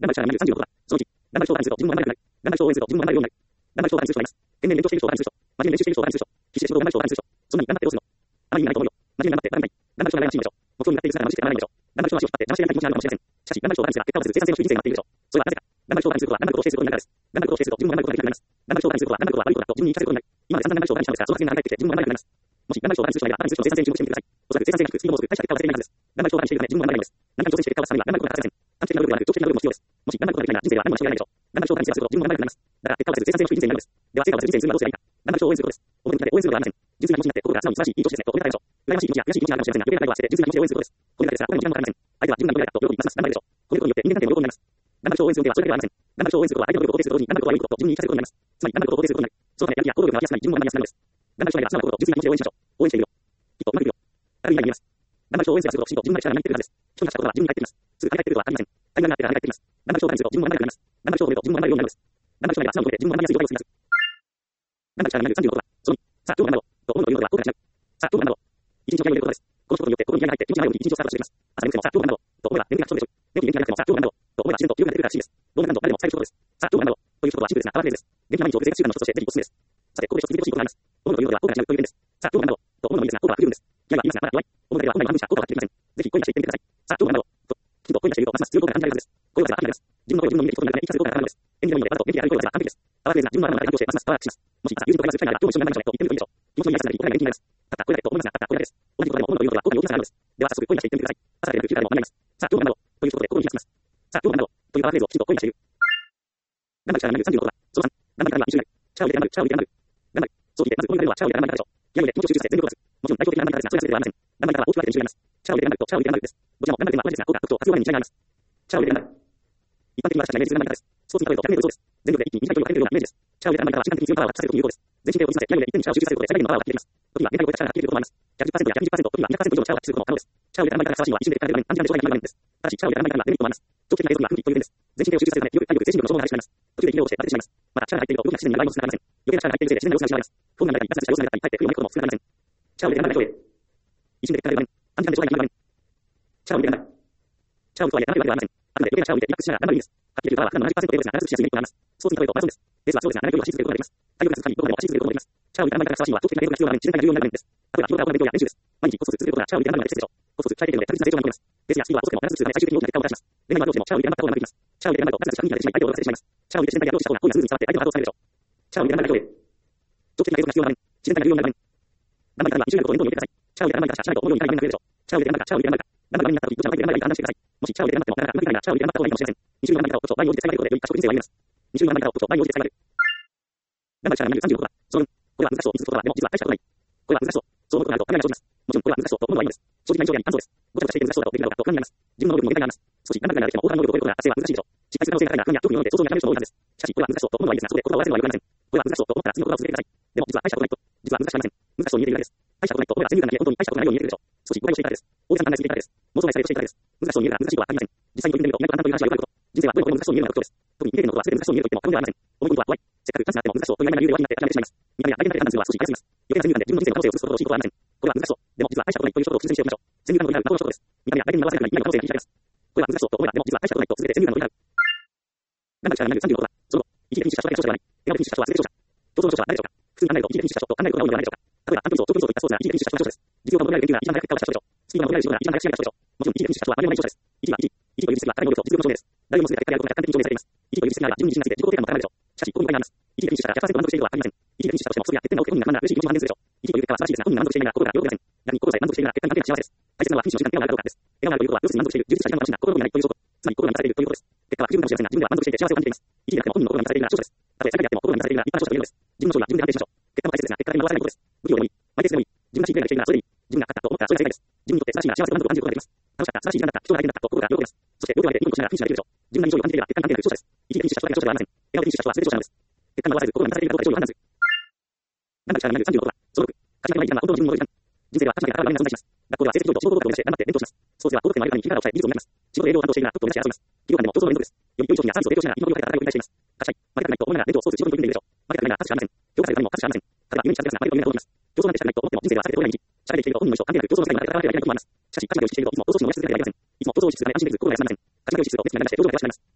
団体社内36は、その1、団体商売数と尋問団体団体商応援数と尋問団体団体商売数とあります。県民連携している商売数と、マジン練習している商売数と、必死で仕事団体商売数と、その2、頑張ってどうするのあまりにないと思うよ。マジン頑張って団体、団体商売らしいでしょ。目標になっている姿がマジで頑張らないでしょ。団体商売を引っ張って、邪魔してやりたい気持ちがあるかもしれません。しかし、団体商売数が結果を出す生産性の低い人生になっているでしょう。それはなぜか。団体商売数とは団体をしていることになるからです。団体をしていると尋問団体をしていることになります。団体商売数とは団体を悪いことだと自分に言い聞かせることになり、今まで散々団体商売にしたのですが、その発言が返ってきて尋問団体になります。もし団体商売数しないで団体数の生産性に注目してみてください。おそらく生産性が低く、スピードも遅く、大した結果は出せないはずです。団体商売にしているため尋問団体になります。何かに挑戦して結果を出すためには団体のことが欠かせません。短期的な努力ではなく、長期的な努力も必要です。もし団体のことができないなら人生は何も成し遂げられないでしょう。団体商売にすると尋問団体になります。だから結果を出せず生産性の低い人生になるのです。では成果を出せず人生にするにはどうすればいいか。団体商を応援することです。表向きで応援することはありません。純粋な気持ちになって心が素直に素晴らしいいい年ですねと褒めたたえましょう。羨ましい気持ちや悔しい気持ちがあるかもしれませんが、余計な願いは捨てて純粋な気持ちで応援することです。これだけですが、これの時間もかかりません。相手は自分が認められたと喜びますます頑張るでしょう。このことによって人間関係も良好になります。団体商を応援するのではそれだけではありません。団体商を応援することは相手のことを肯定すると同時に団体のことが悪いことと自分に言い聞かせることになります。つまり団体のことを肯定することになり、そのためやる気や行動力が湧きやすくなり、尋問が満たすなるのです。団体商内では素直なことと純粋な気持ちで応援しましょう。応援しているよ。きっとうまくいくよ。ある意味で言えます。団体商を応援すると自分と自分が力が入っているはずです。人にしたことは自分に入っています。すぐ入っていることはありません。タイミングがあってから入っています。団体商を応援すると尋問が入っています。団体商を応援と尋問が入るようになるのです。団体商内では素直なことで尋問が満たすようになります。団体社内になる36は、その2、さあ、どうなんだろうと思うというのでは後悔しない。さあ、どうなんだろう一日の気合を入れることです。この一言によって心に気合が入って気持ちが入るように一日をスタートしていきます。朝眠くてもさあ、どうなんだろうと思えば眠気が吹き飛ぶでしょう。寝起き元気がなくてもさあ、どうなんだろうと思えば自然と気分が出てくるからしいです。どうなんだろう誰でも最初のことです。さあ、どうなんだろうということはシンプルですが、パワーフレーズです。元気な毎日を生活習慣の一つとしてぜひおすすめです。さて、ここで一つ続けてほしいことがあります。思うというのでは後悔しないという点です。さあ、どうなんだろうと思うのもいいですが、後悔は来るんです。気合はいますが、まだ弱い。思うだけでは本来の半分しか後悔はできません。ぜひ恋がしていってみてください。さあ、どうなんだろうと、きっと恋がしているとますます強い後悔が感じられるはずです。恋はが秋になります。自分の声を自分の耳で聞くことになるために生かすことが可能です。演技の意味でわざと元気である声を出せば完璧です。パワーフレーズが自分の頭の中で感動してますますパワーアップします。もし朝友人と会話する機会があれば今日も一緒になりましょうねと言ってみるといいでしょう。気持ちのいい挨拶なり答えが元気になります。たったこれだけと思いますが、たったこれだけです。同じことでも思うということは後悔を大きな差があるのです。では早速恋がしていってみてください。朝でなく昼からでも学びます。さあ、どうなんだろうということで心に響きます。さあ、どうなんだろうというパワーフレーズをきちんと恋がしている。頑張る力になる36は、その3、頑張るからには一緒になる。力を入れて頑張る、力を入れて頑張る。頑張る。そう聞いて、まずこの中では力を入れて頑張るからでしょう。気合を入れて気持ちを集中させ全力を出す。もちろん代表的な頑張り方ですが、それだけではありません。頑張り方は大きく分けて2種類あります。力を入れて頑張ると力を入れて頑張るです。どちらも頑張る点は同じですが、効果、特徴、活用前に違いがあります。力を入れて頑張る。一般的に私たちがイメージする頑張り方です。スポーツに例えると100メートル走です。全力で一気に短い距離を駆けるようなイメージです。力を入れて頑張り方は瞬間的に強いパワーを発揮させるということです。全身でを意識させ、気合を入れて一点に力を集中させることで最大限のパワーを発揮できます。時には限界を超えた力が発揮できることもあります。110%や120%、時には200%以上の力を発揮することも可能です。力を入れて頑張り方が正しいのは一瞬で結果が出るために短時間で障害が決まる場面です。ただし、力を入れて頑張り方にはデメリットもあります。長期的な継続には不利という点です。全身でを集中させるため、体力、精神力の消耗が激しくなります。途中で息をして当ててしまいます。また、力が入っていると動きが自然に2倍も進ません。余計な力が入っているせいで自然な様子が失われます。不本来のやり方に脱した様子が出たり、帰ってくるようなことも少なくなりません。力を入れて頑張りましょう。一瞬で結果が出る場面、短時間で障害が決まる場面。力を入れて頑張る。力をとはいえ頑張るわけではありません。あくまで余計な力を入れてリラックスしながら頑張る意味です。はっきり言うとパワーは普段の70%程度ですが、必ずしやすいメリットがあります。スポーツに例えるとマラソンです。レースはそうですが、長い距離を走り続けることができます。体力が続かにどこまでも走り続けることができます。力を入れて頑張り方が正しいのは長期的な継続が必要な場面、自然体が重要になる場面です。例えば、日頃から行う勉強や練習です。毎日コツコツ続けることが力を入れて頑張るのが適切でしょう。コツコツ鍛えているので確実な成長が見込めます。レースやスピードは遅くても必ず数回最終的に大きな結果を出します。恋愛はどうしても力を入れて頑張った方がうまくいきます。力を入れて頑張るとなぜか100人が出てしまい相手を驚かせてしまいます。力を入れて自然体でアプローチした方が恋がスムーズに伝わって相手のハートを下げるでしょう。力を入れて頑張りましょう。長期的な継続が必要な場面、自然体が重要な場面。頑張り方には一緒になることを念頭に入れてください。力を入れて頑張り方しないと思うようにいかない面が増えるでしょう。力を入れて頑張るか、力を入れて頑張るか。頑張る場面になった時、どちらの相手で頑張りか判断してください。もし力を入れて頑張ってもなかなかうまくいかないなら力を入れて頑張った方がいいかもしれません。二種類の頑張り方をコツを前に応じて使い分けることでより賢い人生を歩みます。二種類の頑張り方をコツを前に応じて使い分ける。頑張る力になる36は、そのこれは難しそうにすることはでも実は大したことない。これは難しそう。そう思うことがあると考えが生じます。もちろんこれは難しそうと思うのはいいのです。正直な印象やに感想です。ごちゃごちゃしていて難しそうだとできるのかと不安になります。自分の能力にも限界があります。少し頑張りながらできても大幅な能力を超えることが達成は難しいでしょう。失敗する可能性が高いが不安や特に世の中で想像がかなり人も多いはずです。しかしこれは難しそうと思うのはいいですが、そこで言葉を合わせるのはよくありません。これは難しそうと思ったら次の言葉を続けてください。でも実は大したことないと、実は難しくありません。難しそうに見えているだけです。大したことないと思えば全部なんで本当に大したことないように見えるでしょう。少し誤解をしていたからです。大げさな考えすぎていたからです。妄想内されてしていたからです。難しそうに見えるが難しいとはありません。実際に取り組んでみると意外と簡単という話はよくあること。人生はどれほど難しそうに見えるのかということです。特に見ているのことは全て難しそうに見えると言っても過言ではありません。思い込むことは怖い。せっかくチャンスがあっても難しそうという曖昧な理由で輪になって諦めてしまいます。見た目や相手の判断するのは少し早すぎます。余計な先入観で自分の人生の可能性を映すことをしいことはありません。これは難しそう。でも実は大したことないということを口にしておきましょう。先入観の取り払う魔法の一言です。見た目や相手に回せるから今の可能性が切り開けます。これは難しそうと思えばでも実は大したことないと続けて先入観の取り払う。頑張る力になる36は、その後、一時的にした人だけ長者ではない。笑顔的にした人は全て長者。競争の長者は誰でしょうか。普通に考えると一時的にした人と考えることが多いのではないでしょうか。例えば、短距離走、長距離走といったスポーツなら一時的にした人が長者です。実用が求められる研究は一番早く結果を出した人でしょう。スピードが求められる仕事なら一番早く仕上げた人でしょう。もちろん一時的にした人は何でもない長者です。一時は一時という実績は彼の能力と実力の証明です。誰でもすべて結果であることが客観的に証明されています。一時という実績なら自分に自信がついて自己肯定感も高まるでしょう。しかし、ここに誤解があります。一時的にしたら100%満足しているとは限りません。一時的にしたとしてもそれや欠点が多くて本人が不満な嬉しい気持ちも半減するでしょう。一時という結果は素晴らしいですが本人が満足していないが心が喜びません。逆に心さえ満足しているなら結果に関係な幸せです。大切なのはフィニッシュの時間に笑顔があるかどうかです。笑顔があるということは要するに満足している、充実した時間が欲しいが心が動いていないという証拠。つまり心が満たされているということです。結果は不十分かもしれませんが自分では満足していて幸せを感じています。一時であっても本人の心が満たされているなら長所です。たとえ最下位であっても心が満たされているなら立派な長所というのです。自分の勝利は自分で判定しましょう。結果も大切ですが結果だけに回さないことです。不器用でもいい、マイペースでもいい、自分らしいプレーができているならそれでいい。自分が勝ったと思ったらそれが正解です。自分にとって素晴らしいなら幸せと満足を感じることができます。楽しかった、素晴らしい時間だった、人が相手になったと心が喜びます。そして喜ばれてニコニコしながらフィニッシュができるでしょう。自分が以上を感じていれば結果に関係なく長者です。一時的にした人だけ長者ではありません。笑顔的にした人は全て長者なのです。結果に合わさず心が満たされているかどうかで勝利を判断する。頑張る力になる36は、その6、勝ち負けのいい時間は本当の自分の戻り時間。人生は勝ち負けが現れに存在します。学校では成績上と自己合格を目指して頑張って勉強します。スポーツでは高得点のあるように日々を抑え技術を磨きます。仕事で営業を担当しているならトップを目指して争います。企業間でも競争の連続です。より良い商品やサービスを提供しながら今より良い働きを繰り返しています。勝ちたい、負けたくないと思いながら勉強、スポーツ、仕事に取り組んでいるでしょう。負けたくないなら勝つしかありません。評価される他にも勝つしかありません。彼は夢に近づきますが負けると夢が届きます。競争なんてしたくないと思っても人生では避けて通れない道。社会で生きていると本人の意思と関係なく競争の世界に働かなければいけないと思います。しかし、勝ち負けを意識しているといつも競争心を燃やし続けなければいけません。いつも競争をし続けない安心できず心が休まりません。勝ち負けを意識すると手つきが長くして表情が険しくなります。最後まで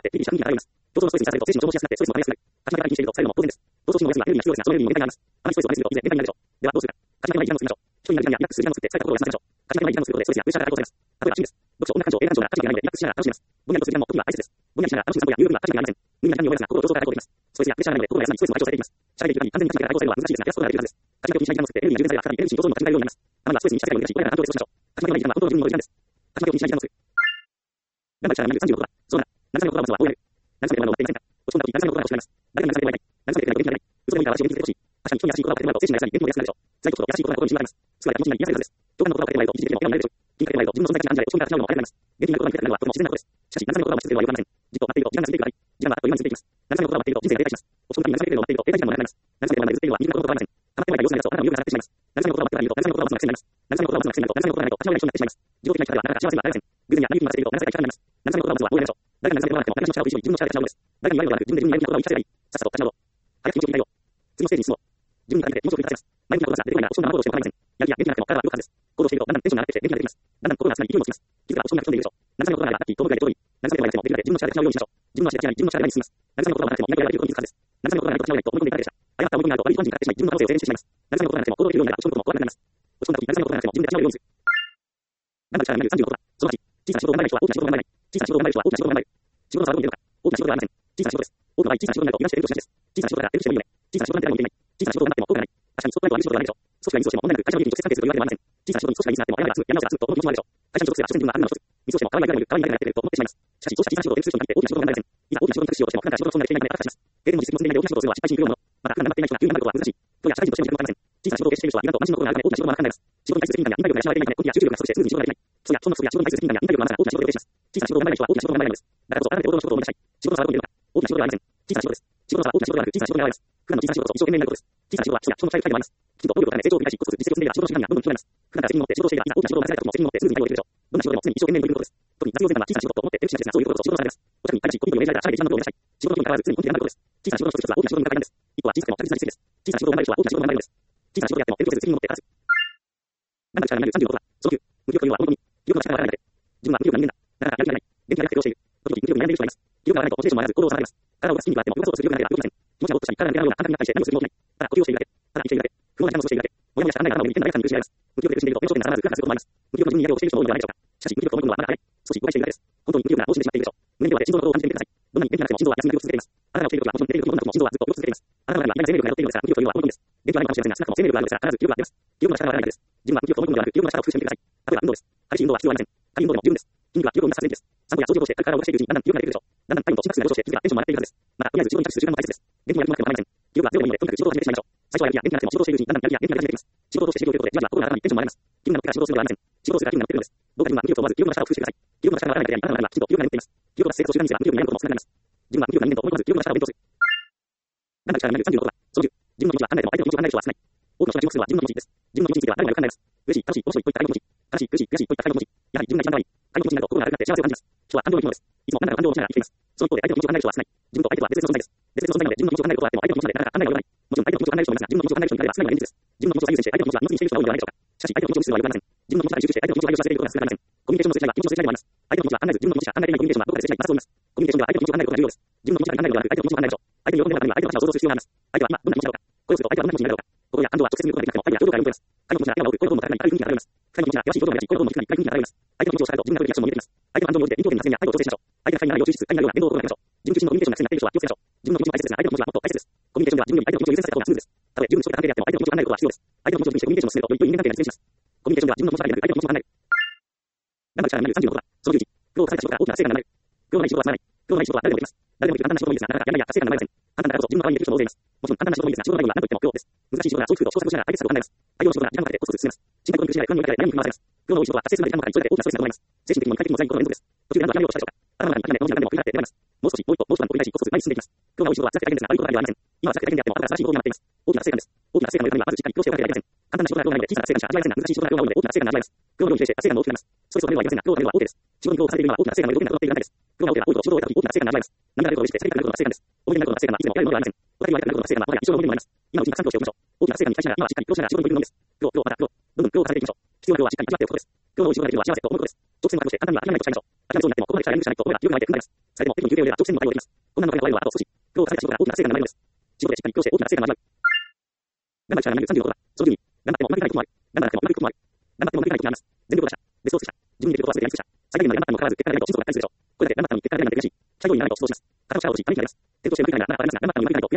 って、TD 社運に現れます。競争のストレスにさせると、精神の情報しやすくなって、ストレスも溜まりやすくなる。勝ち負けが禁止しているとされるのも当然です。競争機能が安いが有利に必要ですが、その有利にも限界があります。あまりストレスを感じすぎると、以前限界になるでしょう。では、どうするか。勝ち負けの一覧を作りましょう。一人になる時間やリラックスする時間を作って、疲れた心を休ませましょう。勝ち負けの一覧を作ることで、ストレスやプレッシャーが解放されます。例えば、趣味です。読書、音楽鑑賞、映画鑑賞が勝ち負けがないので、リラックスしながら楽しめます。ぼんやりとする時間も時には大切です。ぼんやりしながら楽しむ散歩や有料な勝ち負けがありません。無理な時間に思い出すが、心を競争から解放できます。ストレスやプレッシャーがないので、心が休み、ストレスも解消されていきます。社会的に完全に勝ち負けから解放されるのは難しいですが、やすことができるはずです。勝ち負けを気にしない時間を作って、有利な充電剤や再びエネルギーに共存の勝ち負けがようになります。あまりはストレスにした世界を乱し、穏やかな環境で過ごしましょう。勝ち負けのない時間は本当の自分の時間です。勝ち負けを気にしない時間を作る。頑張る力が36%だ。そうだ。慰めの言葉はまずは大やる。慰めてもらうのは終わっていませんか。落ち込んだ時、慰めの言葉を失います。誰かに慰めてもらいたい。慰めてくれないと元気になれない。嘘でもいいから私を元気づけてほしい。確かに人に優しい言葉をかけてもらうと精神が休み、元気も安くなるでしょう。辛いことと優しい言葉が心に響かれます。救われた気持ちになり癒されるはずです。共感の言葉をかけてもらえると、一時的にも笑顔になれるでしょう。気にかけてもらえると、自分の存在価値に安心で落ち込みから立ち直るのも早くなります。元気になる言葉に触れたくなるのはとても自然なことです。しかし、慰めの言葉を待ち続けるのはよくありません。じっと待っていると時間が過ぎていくばかり。時間はあっという間に過ぎていきます。慰めの言葉を待っていると人生が停滞します。落ち込む時に慰めてくれるのを待っていると停滞時間も長くなります。慰めてもらえずっているのは身近なことではありません。溜まってはいない様子がありますと、あなたの魅力が下がってしまいます。慰めの言葉を待っていると、慰めの言葉を待つのが癖になります。慰めの言葉を待つのが癖になると、慰めの言葉がないと立ち直れない人になってしまいます。自動的な生き方ではなかなか幸せにはなれません。偶然や嘆きに回していると、なぜか生き方になります。慰めの言葉をまずはどうやりましょう。誰かに慰めてもらわなくても、私の力を一緒に自分の力で立ち直るのです。誰かに言われるのではなく、自分で自分にやるべきことを言い聞かせればいい。さっさと立ち直ろう。早く気持ちを切り替えよう。次のステージに進もう。自分に体に気持ちを振りかせます。前向きなことが出てこないなら、落ち込んだまま行動しても構いません。やる気や元気なくても体は動くはずです。行動していると、だんだんテンションが上がってきて、元気が出てきます。だんだん心が集まり、勢いもつきます。気づけば落ち込みが潜んでいるでしょう。慰めの言葉がラッキー、遠くがで遠い。慰めてはいなくても、できるだけ自分の力で立ち直るようにしましょう。自分の足で立ち上がり、自分の力で前に進みます。慰めの言葉がなくても、いなくなるということに気づくはずです。慰めの言葉がないと立ち直れないと思い込んでいただけでした。誤った思い込みがあると、悪い人になってしまい、自分の可能性を制限してしまいます。慰めの言葉がなくても、行動できるようになれば、落ち込むことも怖くなります。落ち込んだ時、慰めの言葉がなくても、自分で立ち直るようにする。頑張る力がなる36%だ。その8、小さな仕事を頑張る人は大きな仕事を頑張れない。小さな仕事を頑張る人は大きな仕事を頑張れる。仕事の差はどこに出るのか。大きな仕事ではありません。小さな仕事です。多くの場合、小さな仕事になると、いなしているとしなしです。小さな仕事だから、得してもいいよね。小さな仕事なんて誰もできない。小さな仕事を頑張っても効果がない。確かに、そうないと悪い仕事ではないでしょう。組織が水をしても問題なく会社の利益に直接関係するというわけではありません。小さな仕事に組織が密になっても、やりが集む、やり直しが集むと、この気持ちもあるでしょう。会社の所属するは直接自分があるの一つ。水をしても、可愛いがいがいる、可愛いがいがいがいると思ってしまいます。しかし、そうした小さな仕事をする人に限って大きな仕事を頑張れません。いざ大きな仕事に着手しようとしても、普段から仕事の存在ができないので、悪化します。経験も実績も積んでいないで大きな仕事をするのは失敗しにくいもの。また、普段頑張っていない人が急に頑張ることは難しい。今日や社会人としても役に立たません。小さな仕事を決している人は、意外と同じのことがあるため、大きな仕事もなかなかなります。仕事に対する責任感や忍耐力が養われていないため、根気や集中力が不足してすぐに仕事ができない。人やその不足や仕事に対する責任感や忍耐力があるから大きな仕事を予定します。小さな仕事を頑張れない人は大きな仕事を頑張れないのです。だからこそ、改めて王道の仕事を思い出したい。仕事の差はどこに出るのか。大きな仕事ではありません。小さな仕事です。仕事の差は大きな仕事ではなく、小さな仕事に現れます。普段の小さな仕事こそ一生懸命になることです。小さな仕事は人や人の期待でもあります。きちんと能力を高め成長を繰り返し、コツコツ実績を積んでいれば仕事の時間がどんどん決まります。普段から責任を持って仕事をしていれば、いざ大きな仕事を任された時も責任を持ってすぐに対応できるでしょう。どんな仕事でも常に一生懸命に取り組むことです。特に雑用前は小さな仕事と思って手をしなですが、そういうことこそ仕事の差です。お茶に対しコミットを命じられた社会で一番のことを目指したい。仕事の時に関わらず常に本気で頑張ることです。小さな仕事の一つ一つは大きな仕事に向かう階段です。一歩は小さくても確実な実績です。小さな仕事を頑張る人は大きな仕事を頑張れるのです。小さな仕事をやっても手をせず責任を持って立つ。頑張る力がなる36%だ。その9、無気力というのは本当に気力の力がわからないだけ。自分は無気力な人間だ。だからやる気がない。元気がなくて苦労している。時々無気力に悩んでいる人がいます。気力がわからないとモチベーションも上がらず行動を下げます。体を動かす筋肉があっても動かそうとする力がないから動きません。気持ちがぼーっとしたり、体が抜けないような感覚になったりして何もする気も起きない。ただ呼吸をしているだけ。ただ生きているだけ。不毛な時間を過ごしているだけ。もやもやした考えが頭を握って誰かに苦しめられます。無気力で苦しんでいると手をしてならず空発することもあります。無気力の自分に嫌味をしている人も多いのではないでしょうか。しかし無気力と思い込むのはまだ早い。少し誤解しているだけです。本当に無気力ならもう死んでしまっているでしょう。胸に手を当て心臓のことを感じてみてください。どんなに元気なくても心臓は休みを続けています。あなたが起きている時はもちろん寝ている時もどんな時も心臓はずっと動き続けています。あなたの中には今生命力が宿っているのですが、無気力というのはこのことです。元気はないかもしれませんが、少なくとも生命力があるのですが、必ず気力が出ます。気力の力はわからないだけです。自分は無気力と思い込むのではなく、気力の力を工夫してみてください。例えば運動です。激しい運動は必要ありません。軽い運動でも十分です。筋肉は気力を生み出す電池です。散歩や掃除をして体を動かしているうちにだんだん気力が出てくるでしょう。だんだん体温と心拍数が上昇して気がテンションも上がっているはずです。また、とりあえず仕事に着手する時間も大切です。元気にやる気もなくても構いません。気力が強いので、とにかく仕事を始めてしまいましょう。最初はやる気や元気がなくても仕事をしているうちにだんだんやる気や元気が出てきます。仕事をして仕事をということで、じわじわ心が温まりテンションも上がります。気分が乗ってから仕事をするのではありません。仕事をするから気分が乗ってくるのです。どうか自分は無気力と思わず気力の力を工夫してください。気力の力がわからないだけで、あなたの中にはきちんと気力が眠っています。気力が成功するが無気力になることも少なくなります。自分は無気力な人間と思い込まず気力の力を勉強する。頑張る力がなる36%だ。その10、自分の気持ちは考えても相手の気持ちを考える人は少ない。多くの人が注目するのは自分の気持ちです。自分の気持ちについては誰もよく考えます。嬉しい、楽しい、面白いといった感情持ち。悲しい、苦しい、悔しいといった感情持ち。やはり自分が一番可愛い。感情持ちになると心が軽くなって幸せを感じます。人は感情の生き物です。いつも何らかの感情を持ちながら生きています。その一方で相手の気持ちを考える人は少ない。自分と相手とは別々の存在です。別々の存在なので、自分の気持ちを考えることはあっても相手の気持ちまでなかなか考えが及ばない。もちろん相手の気持ちを考える人もいますが、自分の気持ちを考える人に至れば少ないのが現実です。自分の気持ちを最優先して相手の気持ちは二の次にしている人が多いのではないでしょうか。しかし相手の気持ちを無視するのはよくありません。自分の気持ちが集中して相手の気持ちを排除させていることが少なくありません。コミュニケーションのすれ違いは気持ちのすれ違いでもあります。相手の気持ちは考えず自分の気持ちしか考えていないコミュニケーションはどこかですれ違い、またそう言います。コミュニケーションでは相手の気持ちを考えることが重要です。自分の気持ちが考えるのではなく相手の気持ちを考えるでしょう。相手に喜んでもらうためには相手の価値を想像する必要があります。相手は今どんな気持ちだろうか。これをすると相手はどんな気持ちになるだろうか。心や感情は直接見ることができなくても相手は表情から読み取れます。相手の気持ちが手が多く声のトーンも高くなり深い雰囲気が現れます。二人の気持ちが険しい表情も目立ち声のトーンも低くなり深い雰囲気が現れます。相手の気持ちを伝えると自分が取るリアクションも見えてきます。相手の感情に応じて臨機応変に発言や態度を調整しましょう。相手が不快な内容を抽出、不快なような言動を心がけましょう。自分中心のコミュニケーションが必要になっている人は気をつけましょう。自分の気持ちも大切ですが相手の気持ちはもっと大切です。コミュニケーションでは自分より相手の気持ちを優先させた方がスムーズです。たとえ十分にそういった関係であっても相手の気持ちを考えることは必要です。相手の気持ちを気にしてコミュニケーションを進めるとより良い人間関係が実現します。コミュニケーションでは自分の気持ちだけでなく相手の気持ちも考える。頑張る力がなる36%だ。その11、苦労を重ねた仕事から大きな成果が生まれる。苦労のない仕事はつまらない。苦労のない仕事は誰でもできます。誰でもできる簡単な仕事もいいですが、なかなかやらないや達成感が生まれません。簡単だからこそ自分の代わりにできる人も大勢います。もちろん簡単な仕事もいいですが、仕事の内容は何といっても苦労です。難しい仕事が長期空と小作をしながら解決策を考えます。大量の仕事が時間かけてコツコツ進めます。心配と苦しみが不安に追いかけられ悩みに組まされます。苦労の多い仕事は達成するまで時間もかかり、それだけ大きなストレスが伴います。精神的にも肉体的にも辛いことの連続です。途中で何度はやめようとしたでしょうか。頭の中に諦め、脳に諦め、もう時間でも繰り返して粘ります。もう少し、もう一歩、もう一段と繰り返し、コツコツ前に進んでいきます。苦労が多い仕事は辛くて大変ですが、悪いことだけではありません。今は辛くて大変であっても、後から新しいことになっています。大きな成果です。大きな成果のためにはまずしっかり苦労しておかなければいけません。簡単な仕事が苦労ないので小さな成果にしか味わえませんが、難しい仕事が苦労が多いので大きな成果が味わえます。苦労のようにして達成感も大きくなります。ストレスをためるはありませんが、苦労のためるは大手です。仕事に苦労をされているのは大きな成果の動きが滞っているためです。苦労が多いと仕事を終えた時大きな成果が味わえます。何があることを意識して最高なことが成果です。思い出になることが成果がいつでも得られるものではありません。私が言われたことが成果がもはや一生の思い出になります。今のうちにたくさん苦労しておきましょう。大きな成果に期待しながら今はしっかり苦労しながら仕事に取り組むのです。苦労、また苦労、どんどん苦労を重ねていきましょう。必要な苦労はしっかり味わっておくことです。苦労の多い仕事ができるのは幸せと思うことです。直線を確保して簡単には諦めないことを誓いましょう。諦めそうになってもここまで力がいるしかないと思えば気力が湧いて踏ん張ります。それでも敵に定では直線の対応できます。困難の解が終わるのはあと少し。苦労を重ねた仕事が大きな成果になるのです。仕事でしっかり苦労して大きな成果が味わう。頑張る力が36度は、その12、頑張ってもうまくいかないこともある。頑張ってもうまくいくこともある。頑張ってもうまくいかないこともあります。全部動画者、ベストを尽くした。自分にできることは全てやり尽くした。最大限まで頑張ったにもかかわらず、結果が出ないと心底がっかりするでしょう。これだけ頑張ったのに結果が出ないなんて悔しい。最後にならないと想像します。片の力を落ち、ためになります。転倒してうまくいかないならありますが、頑張ったのにうまくいかないと悔しさの少し大きい。言葉にできない複雑な感情があるのに、強いストレスを感じるでしょう。ついていないな。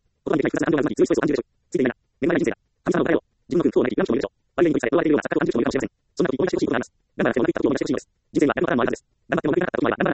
目の前に人生だ。神様の大を、自分の奮闘をなき、病む人もいるでしょう。悪い人にされ、悪い人に追われているような錯覚を感じる人もいるかもしれません。そんな時、思い出してほしいことがあります。頑張らなくてもうまくいったことを思い出してほしいのです。人生には誰もがあるはずです。頑張ってもうまくいかなかったこともあれば、頑張らなくてもうまくいったこともあるでしょう。難しそうだけどやってみると意外に簡単だった。大変そうだけどやってみると意外に簡単だった。大変そうだけども今までやりたいことができてしまった。きっとそんな経験も今までやりたいことがあります。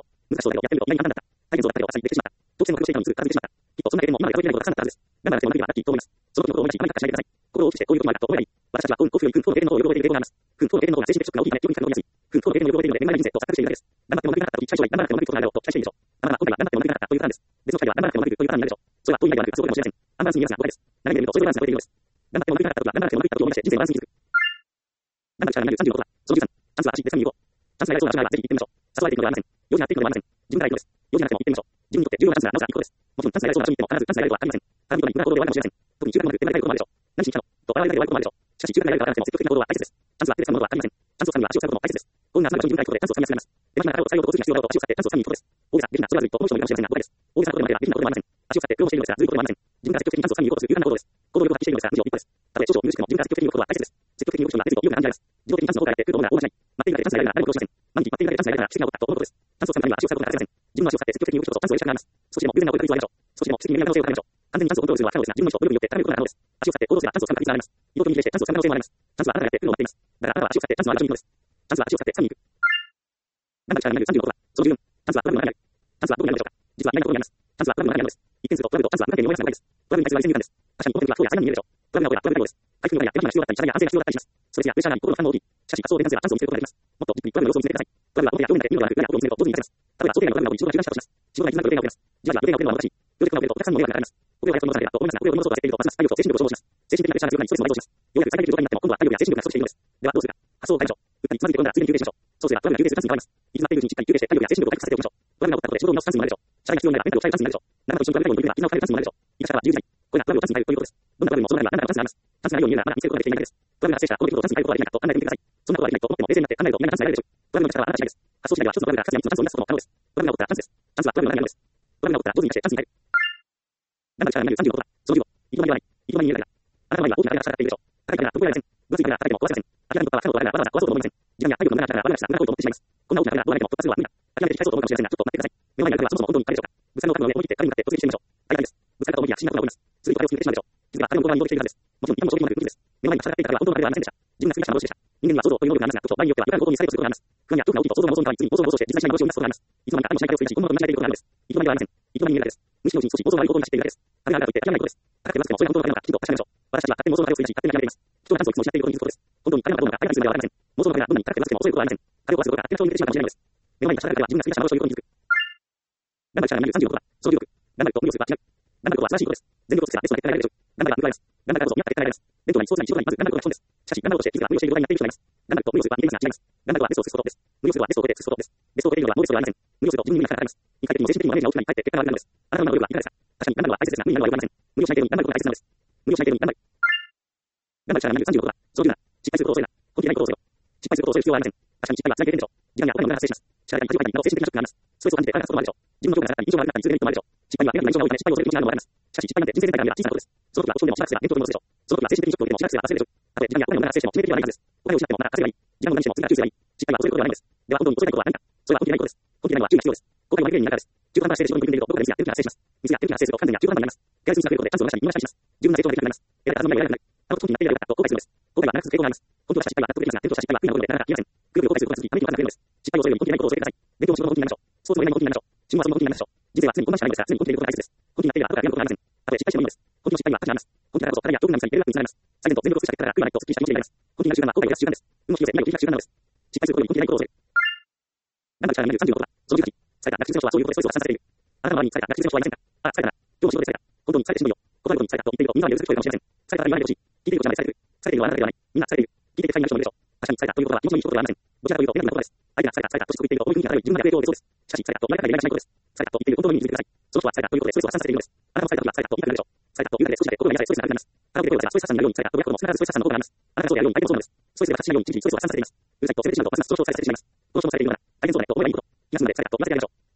頑張らなくてもうまくいかなかったはずです。頑張らなくてもうまくいかなかったきっと思います。その時のことを思い出し、今までやったきっと思います。心を大きく開して心を大きくしてこういうこともあるかと思えばいい。私たちは幸運、幸運、幸運の栄養の方を喜びる傾向があります。幸運の栄養の方が精神的ショックが大きいので、よく感動しやすい。幸運の栄養の喜びるので、目の前に人生と錯覚しているだけです。頑張ってもうまくいかなかった時、最初は頑張らなくてもうまくいくことがあるよと期待しているでしょう。まあ今回は頑張ってもうまくいかなかったというパターンです。別の機会では頑張らなくてもうまくいくというパターンになるでしょう。それは遠い未来ではなく、すごいかもしれません。アンバランスに見えますが、誤解です。長い目で見ると、それがバランスが超えているようです。頑張ってもうまくいかなかった時は、頑張らなくてもうまくいったと思い出して、人生のバランスに気づく。頑張る力が見える36度は、その13、チャンスは足で3に行こう。チャンスがやりそうな場合はぜひ行ってみましょう。誘われていくのではありません。用事があっていくのではありません。自分から行くのです。用事がなくても行ってみましょう。自分にとって重要なチャンスならなおさら行くことです。もちろんチャンスがやりそうな場所に行っても必ずチャンスがやるとは限りません。他人に無駄な行動で終わるかもしれません。特に中間まで手がないこともあるでしょう。何しに来たのと笑われながら終わることもあるでしょう。しかし中間がやるからなくても積極的な行動は大切です。チャンスは手で掴むものはありません。チャンスを掴むには足を使うことも大切です。幸運が集まる場所に向かうことでチャンスを掴みやすくなります。手間暇な体を使いを交通が必要だと足を使ってチャンスを掴みに行くことです。大げさ、できな、それはずっと面白いかもしれませんが、誤解です。大げさなことでまではできなことでもありません。足を使って苦労しているのですが、ずるいことでもありません。自分が積極的にチャンスを掴みに行こうとする勇敢な行動です。行動力を発揮しているのですが、無事を一歩です。たとえ少々苦しくても自分から積極的に動くことは大切です。積極的に動く人には手と勇気が感じられます。自動的にチャンスの方がやってくることが多くない。待っているだけチャンスがやるなら誰も苦労しません。毎日待っているだけチャンスがやるなら奇跡なことだと思うことです。チャンスを掴むためには足を使うことが欠かせません。自分の足を使って積極的に動く人とチャンスを得る力があります。少しでも有限なことが必要ありましょう。少しでも奇跡になり可能性を高めましょう。完全にチャンスをコントロールするのは可能ですが、自分の意志と努力によって高めることが可能です。足を使って行動すればチャンスを掴む確率が上がります。移動距離に比例してチャンスを掴む可能性もあります。チャンスはあなたがやってくるのを待っています。だからあなたは足を使ってチャンスのある場所に行くのです。チャンスは足を使って掴みに行く。頑張る力が見える36度は、その14、チャンスはトラブルの中にある。チャンスはどこにあるのでしょうか。実は意外なところにあります。チャンスはトラブルの中にあるのです。一見するとトラブルとチャンスは無関係に思いますが誤解です。トラブルに対する割り線です。確かにこの時はそうや災難に見えるでしょう。トラブルが起こればトラブルが起こるです。回復には手間暇が必要だったり、力や安全が必要だったりします。ストレスやプレッシャーが心の負担も大きい。しかし、活動でなぜはチャンスを見つけることができます。もっとじっくりトラブルの様子を見つけてください。トラブルは表や表面だけ見るのではなく、裏や表を見つけると上手になります。例えば、想定外のトラブルが起こり、仕事が中断したとします。仕事がいきなり予定が遅れます。じわじわ予定が遅れるのは難しい。プロジェクトが遅れるとお客さんの迷惑がかかります。これを早く戻さなければと思いますが、これを戻そうと焦っているとますます体力と精神力を消耗します。精神的なプレッシャーが強くなりストレスも倍増します。ようやく再開できる状態になっても今度は体力や精神力が不足しているのです。ではどうするか。発想を変えましょう。打ったりつまずいて転んだらすぐに休憩しましょう。そうすればトラブルが休憩するチャンスに変わります。行き詰まっているうちにしっかり休憩して体力や精神力を回復させておきましょう。トラブルが起こったことで仕事を見直すチャンスにもなるでしょう。社会が必要になればメンタルを鍛えるチャンスになるでしょう。何かと一緒にトラブルに取り組めば絆を深めるチャンスにもなるでしょう。生かし方は自由自在。これがトラブルをチャンスに変えるということです。どんなトラブルもその中には何らかのチャンスがあります。チャンスがないように見えるがまだ見つけることができていないだけです。トラブルが発生したらこの出来事をチャンスに変えることはできないかと考えてみてください。そんなことはできないと思っても冷静になって考えると意外なチャンスが得られるでしょう。トラブルの力はあなた次第です。発想次第では一つのトラブルがかつて3つのチャンスを生み出すことも可能です。トラブルが起こったらチャンスです。チャンスはトラブルの中にあるのです。トラブルが起こったら上手に生かしてチャンスに変える。頑張る力が見える36度は、その15、いつまで言わない、いつまで言えないが、あなたの前には大きな壁が立ちはだかっているでしょう。高い壁が飛び越えられません。分厚い壁が叩いても壊せません。諦めることは不可能だからわざわざ壊そうと思いません。時間や体力の無駄な力が悪なくした無駄なことを思ってしまいます。こんな大きな壁がどうなっても突破するのは無理だ。諦めて引き返そうと思うかもしれませんが、ちょっと待ってください。目の前にある壁はそもそも本当に壁でしょうか。ぶつかるのを覚悟の上、思い切って壁に向かって突撃してみましょう。大丈夫です。ぶつかるかと思いきや不審なことが起こります。すぐに壁を決めてしまうでしょう。気づけば壁の向こう側に移動しているはずです。もちろん、今も衝撃まで無理です。目の前に立ちはだかっていた壁は本当の壁ではありませんでした。自分が過ぎました幻でした。人間には想像という能力がありますが、時と場合によっては予断行動にされることがあります。不安や恐怖が大きいと想像が妄想に変わり、ついに妄想が妄想して実際しない幻を生み出すことがあります。いつの間にか頭のしない壁を作り出し、本物と同じでいることがあるのです。いつの間にではありません。いつの間に見えるだけです。無意識のうちに少し妄想がある行動に走っているだけです。壁があるからといって諦めないことです。高くてわずかでもそれが本当の壁なのかきちんと確かめましょう。私たちは勝手に妄想の壁を作り出し、勝手に諦めています。人がチャンスをいつも失っていることに気づくことです。本当に壁がどうなのか壁がするのではありません。妄想の壁がどんなに高くてわずかでも恐れることはありません。壁を壊すことが勝手な衝撃でしまうかもしれないのです。目の前に立ちはだかっている壁は自分が過ぎました幻を言うことに気づく。頑張る力が見える36度は、その16、頑張ると無理をすれば違う。頑張ることは素晴らしいことです。全力を尽くせばベストな結果が得られるでしょう。頑張れば報われます。頑張ればこそ見合った結果が得られます。伝統にそうするに仕事にまず頑張ることが基本です。しかし頑張ることで気づけば無理をしている状態になっている人がいます。頑張ると無理をすれば逃げますが違います。頑張ることはベストを尽くすことです。無理をすればベストを超えて尽くすことです。ベストを超えるのはノーベストではありません。無理をすると自分に無理がかかります。肉体的にも精神的にもダメージが大きくなりかえって結果が悪くなるのです。あなたの今の能力はいかがですか。確かに頑張るのは大切ですが無理になるのは良くありません。無理をしない程度に頑張ることが大切なのです。無理をしない程度に頑張る。頑張る力が見える36度は、その17、失敗することを恐れるな。根気ないことを恐れろ。失敗することを恐れる必要はありません。確かに失敗は辛い経験でしょう。時間やお金の無駄が発生します。力や恥をかいたり、など精神的なショックがあります。ストレスを感じて体がすることもあるでしょう。自分の評価が下がったり、印象が悪くなったりするメリットもあるでしょう。失敗にはネガティブな印象が多いため失敗を恐れる気持ちがあるのもあります。しかし失敗なんて人生全体から見れば小さなことです。その時は落ち込んでもしばらくすれば伝統に戻すでしょう。その時は精神的にショックを受けてもしばらくすれば忘れるでしょう。たとえ時間やお金の無駄が発生しても決めきれはないはずです。お金を失ってもまだ稼げばいい。時間を無駄にしても次がチューすればいい。失敗は恐れることではないのです。では本当に恐れないことは何か。それは根気ないことです。根気ないのは注意が必要です。後悔は悪い原因になるからです。中途半端な姿勢で仕事に取り組んでいるとどこかでミスや手抜きが発生します。ミスや手抜きが発生すると完全に中途半端になります。手厚い策略でチャンスを逃したり見逃したりします。十分な成長ができなくなります。やられたはずの前がやらなくなる。あの時になっていればよかったと後悔するのです。後悔は長く続く傾向があります。本当はした失敗は納得できますが、転倒した失敗は悔いなことでなかなか言えません。くよくよ後悔することが続き、ため息をつかなくなるのです。失敗を恐れるより根気ないことを恐れてください。勉強も仕事も根気になりましょう。スポーツも映画も根気になりましょう。仕事はその根気になりましょう。人生は常にこんなしかないのですが、常に根気でいることが大切です。根気になっていれば後から悔やむことがありません。たとえ失敗してもいいのです。根気の失敗は価値があります。根気だからこそ彼や恐怖なミスにいけるわけにつながります。最善と全力を尽くした結果が悔いはないとすっきりした気持ちになります。根気になる習慣は後悔を出す習慣です。運を引き寄せ未来を切り開く習慣なのです。失敗することより根気ないことを恐れる。頑張る力が見える36度は、その18、疲れた、学習選手はそういうことでストレスを発散させている。あなたの周りに疲れた学習選手はいませんか。あ、疲れたな。今日も仕事で疲れた。本当に疲れてしまうよ。断ることに疲れたと言っているとみんなが許す人かもしれません。疲れたら言わないでほしい。聞いていることじゃない疲れてる。疲れているのはあなたではない。みんな疲れている。聞いていて不快になる人もいるでしょう。確かに疲れたということは気持ちのいいことではありません。どちらかというとネガティブなことです。相手が疲れたとして言っていると思い込みに偏り自分がやれるようでそうです。しかし疲れたと言われたら言えないしないことです。疲れたと言っている本当の意味に気づいてください。その人は疲れたということでストレスを発散させているのです。あなたも疲れた時は疲れたと言いたくなるでしょう。疲れたと言うだけで少しだけ心が癒されストレスがなくなります。カラオケで声を出せばストレス発散になるように疲れたということも必ずストレス発散の効果があります。あなたがそうであるように体がそうであるように相手もそうなのです。ストレスで発散しないように日々ストレスを発散させています。うるさいと精神的にストレスを発散させています。この人もされているような大変そうだねと思えばいいこと。この人もされているような大変そうだねと思えばいいこと。大変そうだねと思えばいいこと。休むので疲れたと言わせてくださいでしょう。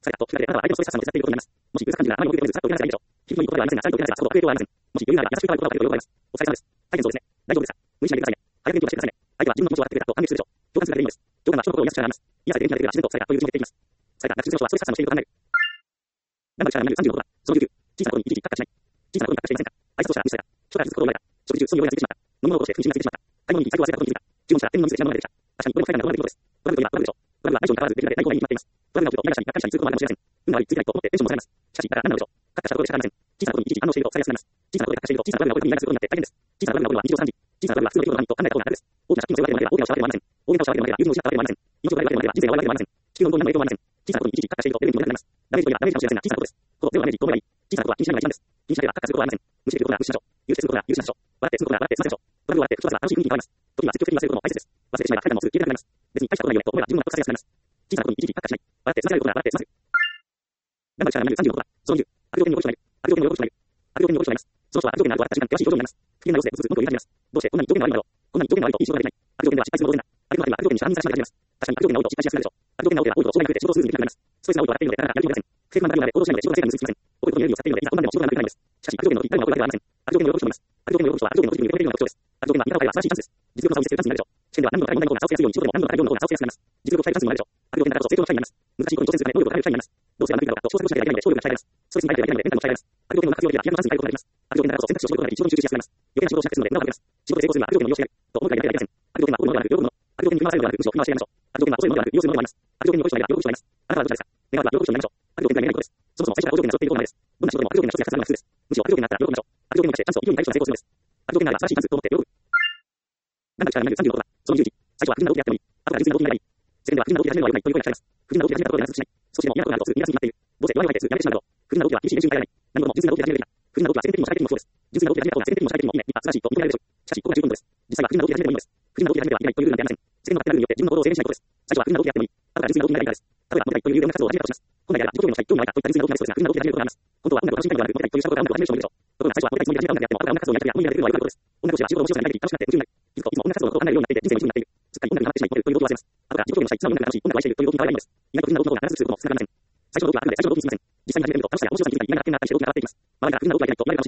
されたと聞かれて、あなたは相手のストレス発散の手伝っていることになります。もし、優さ感じがあまり多く出てくると、されたいでしょう。日々のことではありませんが、最後のことではさほど影響はありません。もし、余裕があれば優しく変わることができると思います。お疲れ様です。大変そうですね。大丈夫ですか。無理しないでくださいね。早く勉強してくださいね。相手は自分の気持ちを分かってくれたと反撃するでしょう。共感するだけでいいのです。上官は人の心を癒す力があります。癒されて元気が出てくるが自然とされたといううちに減っていきます。された、学習の人はストレス発散をしていると考える。頑張る力が36は、その19、小さなことに一時カッカしない。小さなことにカッカしていませんか。挨拶をしたら無視された。初から気づくことを言われた。食事中、その弱いがついてしまった。飲み物を落として分身がついてしまった。買い物に財布を忘れたことに気づいた。注文したら天の水で品物が出てきた。確かにこれも最大のトラブルです。トラブルといえばトラブルでしょう。トラブルは相性に関わらずできるので大問題に決まっています。トラブルが起きると嫌がしたり、がっかりしたりすることもあるかもしれません。運が悪い、ついてないと思ってテンションも下がります。しかし、だから何なのでしょう。カッカしたことで仕方ありません。小さなことに一時反応しているとされやすくなります。小さなことでカッカしていると小さなトラブルが起こることにイライラすることになって大変です。小さなトラブルが起こるのは日常茶飯事。小さなトラブルは普通の出来事なのにと考えたことがなくです。大きな借金の背負われるまでは大怪我をしたわけでもありません。大怪我をしたわけでもありません。友人を失ったわけでもありません。命を奪われるまでは人生が終わるわけでもありません。地球の運動に何の影響もありません。小さなことに一時カッカしているとレベルにもなります。ダメージといえばダメージかもしれませんが小さなことです。このゼロダメージ、どうがいい。小さなことは気にしないのが一番です。気にしなければカッカすることはありません。無視できることなら無視しましょう。許してすることなら許しましょう。笑ってすることなら笑って済ませましょう。トラブルを笑って吹き飛ばせば楽しい雰囲気が変わります。時には積極的に忘れることも大切です。忘れてしまえば疲れたもすぐ消えなくなります。別に大したことないよねと思えば自分の納得させやすくなります。小さなことに一時カッカしない。笑って済ませられることなら笑って済ませる。頑張る力が36は、その20、悪条件に残る人がいる。悪条件に残る人がいる。悪条件に残る人がいます。その人は悪条件のあると私が険しい表情になります。不機嫌な様子でうつうつ文句を言い始めます。どうしてこんなに条件が悪いのだろう。こんなに条件が悪いといい仕事ができない。悪条件では失敗するも同然だ。悪条件は悪条件にしか反応させないで始めます。確かに悪条件が多いと失敗しやすくなるでしょう。悪条件が多ければ多いほど障害が増えて仕事をスムーズにできなくなります。ストレスが多いと笑っているのでなかなかやる気が出ません。不正不満があるので行動しないので仕事の成果に結びつきません。多いことにエネルギーを使っているのでいざこんなんでも仕事がうまくいかないのです。しかし悪条件の時誰もが怒るわけではありません。悪条件の喜ぶ人もいます。悪条件の喜ぶ人は悪条件の時に認めているのが特徴です。悪条件が苦手を変えれば素晴らしいチャンスです。実力の差を見せているチャンスになるでしょう。試験では何度も高い問題の方が差をつけやすいように仕事でも何度も高い量の方が差をつけやすくなります。実力を鍛えるチャンスにもなるでしょう。悪条件だからこそ成長の機会になります。難しいことに挑戦するため能力を高める機会になります。どうすればうまくいくだろうかと小作をしないといけないので勝力が鍛えられます。ストレスに耐えていけないのでメンタルも鍛えられます。悪条件の活用ではピアノチャンスに変えることができます。悪条件だからこそ選択肢を絞ることができ仕事に集中しやすくなります。余計な仕事をしなくて済むので無駄をかけます。仕事で成功するには悪条件を利用してやると思うくらいだけではありません。悪条件は怒るものではなく喜ぶもの。悪条件に振り回されるのではなくむしろ振り回してやりましょう。悪条件は遅いものではなく利用するものでもあります。悪条件に怒る人がいれば喜ぶ人がいます。あなたはどちらですか。願わくは喜ぶ人になりましょう。悪条件がいないことです。そもそも最初から悪条件が揃っていることないです。どんな仕事でも悪条件が一つや重なるのが普通です。むしろ悪条件があったら喜びましょう。悪条件に対してチャンスをいいように対処して成功するのです。悪条件があれば素晴らしいチャンスと思って喜ぶ。頑張る力がなる36は、その10時。最初は不純な動きであってもいい。後から純粋な動きになればいい。世間では不純な動きで始めるのは良くないという声が聞かれます。不純な動きで始めたことで満足しない。少しでも嫌なことがあるとすぐ苦手になっている。どうせ弱いわけですぐやめてしまうだろう。不純な動きは厳しい練習に耐えられない。何度も純粋な動きで始めるべきだ。不純な動きは世間的にも社会的にもそうです。純粋な動きで始めた方が世間的にも社会的にもいいね、立派、素晴らしいと認められるでしょう。しかし、ここが十分なことです。実際は不純な動きで始めてもいいのです。不純な動きで始めてはいけないというルールなんてありません。世間の勝手なルールによって自分の行動を制限しないことです。最初は不純な動きでやってもいい。後から純粋な動きになればいいからです。例えば、モテたいという有料な活動を始めたとします。本来であれば、自己表現のしたい、興味があるかといった純粋な動きになりそうですが、不純な動きで始めることがあります。本当は音楽を楽しみたいのではなく、モテたいというしたことが音楽を始める人もいるでしょう。ところが最初はモテたいつもりで始めた音楽であっても、後から音楽活動をやりたいが無理になれるのは良くないことです。音楽をしは仕事の面白さに慣れてき、楽しくなって夢中になる。気づくといつも音楽活動のことを考えるようになっていて、人生に夢中になっている。すっかり音楽にハマってしまい、という動機を忘れます。後から自己表現のしたい、妻の音楽が楽しい、音楽を愛しているという動機に変わればいいのです。意外と不純な動機の方が必ずすることもつながりません。最初の動機はあくまで最初の動機にすぎません。実際に始めてみると楽しさや面白さに気づいたり、意外な発見があったりして動機が上がっていきます。周りが不純な動機がいけないと言われるかもしれませんが、無視することです。不純な動機で始めてはいけないというアドバイスなんて大きな話です。不純な動機で始めてはいけないという大きな話です。何が不純な動機かわからないです。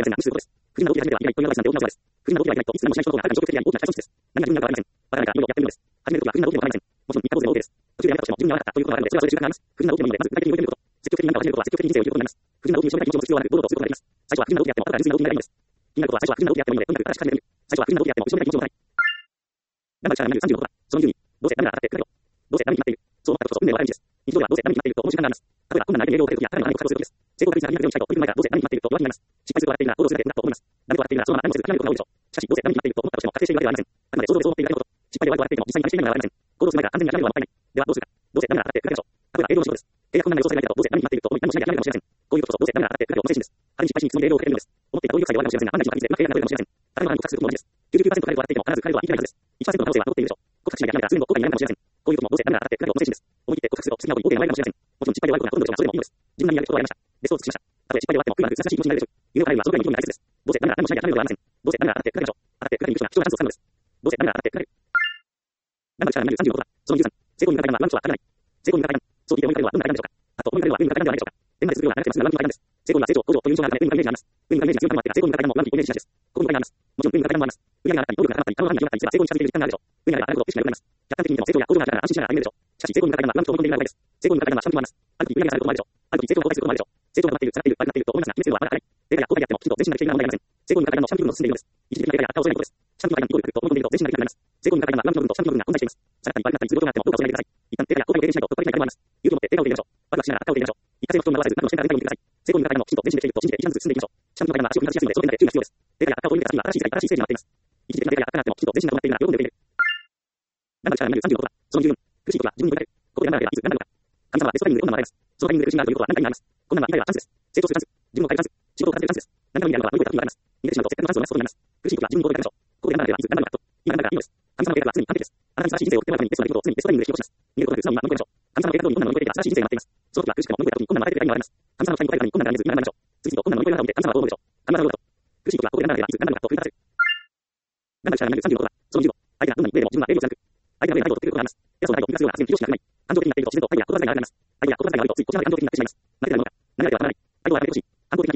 不純な動機で始めたら一つです。何かいろいろやってみるのです。始めるときは不純な動機でもわからないません。もちろん三日坊主でも OK です。途中でやめたとしても自分に合わなかったということがあるので、それはそれで習慣があります。不純な動機でもいいので、まず具体的に動いてみること。積極的に何かを始めることは積極的に人生を生きることになります。不純な動機に正面的に気持ちを持つ必要はなく、堂々とすることができます。最初は不純な動機であっても、後から純粋な動機になればいいのです。気になることは最初は不純な動機であってもいいので、とにかく新しく始めてみる。最初は不純な動機であっても後ろめたい気持ちを持たない。頑張る力がなる36は、その10に、どうせダメが当たってくるよ。どうせダメに決まっている。そう思ったことこそ運命の分かれ道です。日常ではどうせダメに決まっていると思う時間があります。例えば困難な相手に礼をかけるときや、彼の話を確保することです。成功確率が200をしたいと取り組む前からどうせダメに決まっていると弱気になります。失敗すると笑っているなら行動するだけだと思います。ダメと笑っているならそのまま何もせず諦めることが多いでしょう。しかしどうせダメに決まっていると思ったとしても確定しているわけではありません。あくまで想像でそう思っているだけのこと。失敗で笑っていても実際に試しているのではありません。行動する前から完全に諦めるのはもったいない。ではどうするか。どうせダメが当たってくるだけでしょう。例えば営業の仕事です。契約困難が予想されないけどどうせダメに決まっていると思い何もしないで諦めるかもしれません。こういうことこそどうせダメが当たってくるだけの精神です。ある意味失敗しにいつもレールをかけるのです。思っていたという際では終わるかもしれませんが、万が一の確率でうまくやらなくなるかもしれません。誰も何も隠すことも同じです。99% 彼らと笑っていても必ず彼らはいけないはずです。1% の可能性は残っているでしょう。告白しないで諦めたらすぐに後悔になるかもしれません。こういうこともどうせダメが当たってくるだけの精神です。思い切って告白すると次の後に後悔が生まれるかもしれません。もちろん失敗で悪いことがほとんどでしょうがそれでもいいのです。自分なりにやることをやりました。ベストを尽くしました。たとえ失敗で終わっても悔いはなく優しい気持ちになれるでしょう。夢を叶えるはそのぐらいの気分が大切です。どうせダメが何もしないで諦めることはありません。どうせダメが当たってくるだけでしょう。当たってくるだけにいる人が貴重なチャンスを掴むのです。どうせダメが当たってくるだけ。頑張る力がなる36は、その13、成功に向かう階段は何とは限らない。成功に向かう階段、そう聞いて思い浮かべるのはどんな階段でしょうか。あと思い浮かべるのは上に向かう階段ではないでしょうか。点まで続くような長くてまっすぐな上に向かう階段です。成功には成長、向上という印象があるため上に向かうイメージがあります。上に向かうイメージが強い階段もあって成功に向かう階段も上に向かうイメージなしです。ここに向かいます。もちろん上に向かう階段もあります。売り上げが上がったり、能力が高まったり、他の範囲が広がったりすれば成功に近づいている時間があるでしょう。上にあればあるほど意識が良くなります。客観的に見ても成長や向上があるから安心しながら歩めるでしょう。しかし成功に向かう階段は不安と思い込んでいる場合です。成功に向かう階段は下向きもあります。ある時売り上げが下がることもあるでしょう。ある時成長を後悔することもあるでしょう。成長が待っている、下がっている、悪くなっていると思いますが、決めつけるのはまだ早い。データや後悔であっても、きちんと前進ができているのは問題ありません。成功に向かう階段の下向き部分を進んでいるのです。一時的なデータや悪化を恐れないことです。下向きの階段にゴールと思い込んでいると前進ができなくなります。成功に向かう階段は上向きの部分と下向きの部分が混在しています。下がったり悪くなったりすることがあってもどうか恐れないでください。一旦データや後悔を経験しないと突破できないこともあります。勇気を持ってデータを入れましょう。悪くしながら悪化を入れましょう。一過性の不調に惑わさず何の視点からデータを見てください。成功に向かう階段もきちんと前進できていると信じて一段ずつ進んでいきましょう。下向きの階段は足を踏み外しやすいのでその点で注意が必要です。データや悪化を追い抜けた先には新しい世界、新しいステージが待っています。一時的なデータや悪化があってもきちんと前進が止まっているなら喜んで受け入れる。頑張る力がなる36は、その十分。苦しいことは自分に向かえる。ここで頑張ればいつ頑張るのか。神様はベストタイミングで困難を与えます。そのタイミングで苦しみがあるということは何か意味があります。困難は今はチャンスです。成長するチャンス。自分を変えるチャンス。仕事を変えるチャンスです。何かの意味があるのは乗り越えた時があります。逃げてしまうとせっかくのチャンスをなすことになります。苦しいことは自分の行動でやりましょう。ここで頑張ればいつ頑張るのかと。今頑張るからいいのです。神様の計画は常に完璧です。あなたに素晴らしい人生を送ってもらうためにベストな出来事を常にベストタイミングで引き起こします。逃げることなく素直に今乗り越えましょう。神様の計画通り困難を乗り越えていたら素晴らしい人生が待っています。その時は苦しくても乗り越えた時に困難を与えているだけに笑います。神様の期待に応えるために困難が見えず今頑張りましょう。次々と困難を乗り越える姿を見て神様はどう思うでしょう。頑張ろうと。苦しいことはここで頑張ればいつ頑張るのかと振り返る。頑張る力がなる36は、その15、相手がどんなに上でも自分は営業しなく。相手が上に態度を取ってくることがあります。偉そうな態度を見出すような発言を気にしなくなり、感情的になっていると自然と態度や言葉遣いが悪くなります。相手や言葉遣いが悪いとついこちらの感情的になってしまいます。